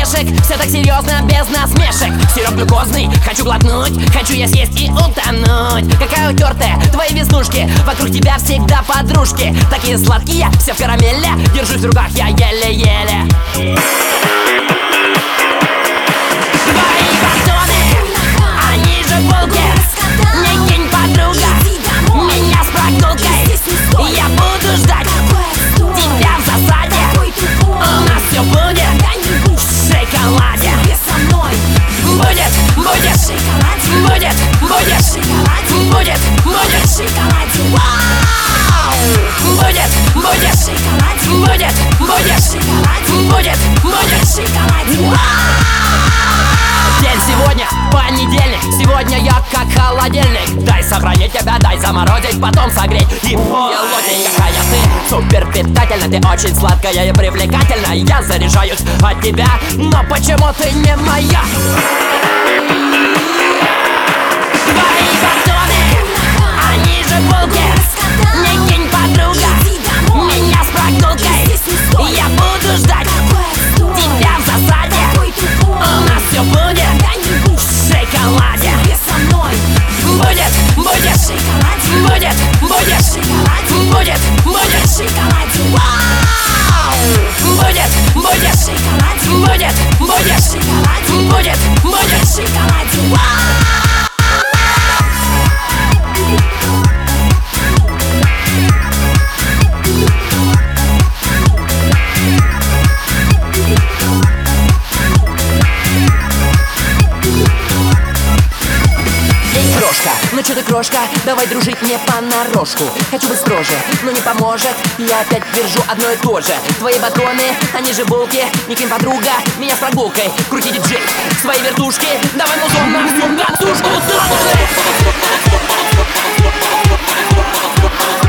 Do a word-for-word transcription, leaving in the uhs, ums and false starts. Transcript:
орешек. Все так серьезно, без насмешек. Сироп глюкозный, хочу глотнуть, хочу я съесть и утонуть. Какая утертая, твои веснушки, вокруг тебя всегда подружки. Такие сладкие, все в карамели, держусь в руках я еле-еле. Твои батоны, они же булки. Не кинь, подруга, меня с прогулкой. Я буду ждать тебя в засаде. У нас все будет в шоколаде. Будет, будет, будет, будет, будет, будет в шоколаде. Будет, будет, будет, будет, будет, будет в шоколаде. День сегодня понедельник, сегодня я как холодильник. Дай сохранить тебя, дай заморозить, потом согреть. И полотень, какая ты супер питательна, ты очень сладкая и привлекательна. Я заряжаюсь от тебя, но почему ты не моя? Твои батоны, они же булки. Не кинь, подруга, меня с прогулкой. Я буду ждать тебя в засаде. У нас все будет в шоколаде. Будет, будет, будет, будет, будет, будет в шоколаде. Будет, будет, будет, будет, будет, будет в шоколаде. Ну чё ты, крошка, давай дружить мне понарошку. Хочу быть строже, но не поможет. Я опять держу одно и то же. Твои батоны, они же булки. Не кинь, подруга, меня с прогулкой. Крути, диджей, свои вертушки. Давай музон на всю катушку.